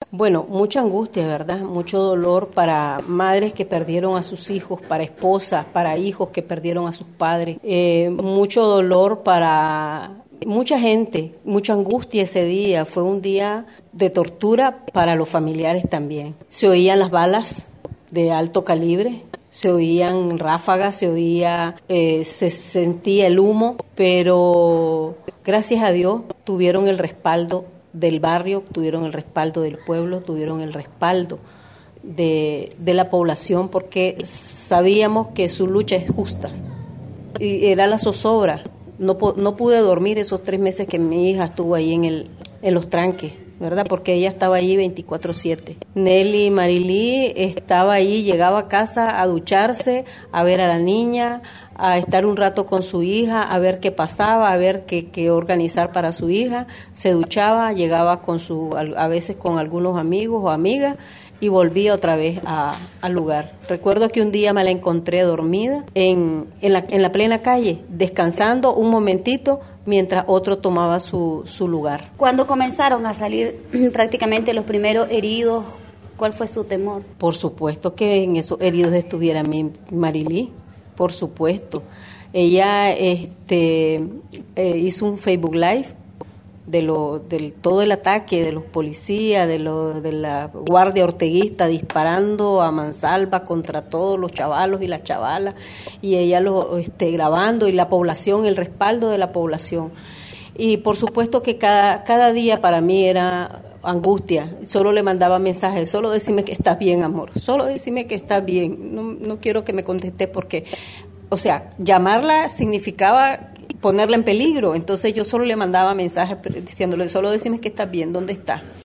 Bueno, mucha angustia, ¿verdad? Mucho dolor para madres que perdieron a sus hijos, para esposas, para hijos que perdieron a sus padres. Mucho dolor para mucha gente, mucha angustia ese día. Fue un día de tortura para los familiares también. Se oían las balas de alto calibre, se oían ráfagas, se sentía el humo, pero gracias a Dios tuvieron el respaldo del barrio, tuvieron el respaldo del pueblo, tuvieron el respaldo de la población, porque sabíamos que su lucha es justa y era la zozobra. No pude dormir esos 3 meses que mi hija estuvo ahí en los tranques, ¿verdad? Porque ella estaba allí 24/7. Nelly Marilí estaba ahí, llegaba a casa a ducharse, a ver a la niña, a estar un rato con su hija, a ver qué pasaba, a ver qué organizar para su hija. Se duchaba, llegaba a veces con algunos amigos o amigas y volvía otra vez al lugar. Recuerdo que un día me la encontré dormida en la plena calle, descansando un momentito mientras otro tomaba su lugar. Cuando comenzaron a salir prácticamente los primeros heridos, ¿cuál fue su temor? Por supuesto que en esos heridos estuviera mi Marilí, por supuesto. Ella hizo un Facebook Live de todo el ataque de los policías, de la guardia orteguista disparando a mansalva contra todos los chavalos y las chavalas, y ella grabando, y la población, el respaldo de la población. Y por supuesto que cada día para mí era angustia. Solo le mandaba mensajes: solo decime que estás bien, amor, solo decime que estás bien, no quiero que me contestes, porque, o sea, llamarla significaba ponerla en peligro. Entonces yo solo le mandaba mensajes diciéndole: solo decime que estás bien, ¿dónde estás?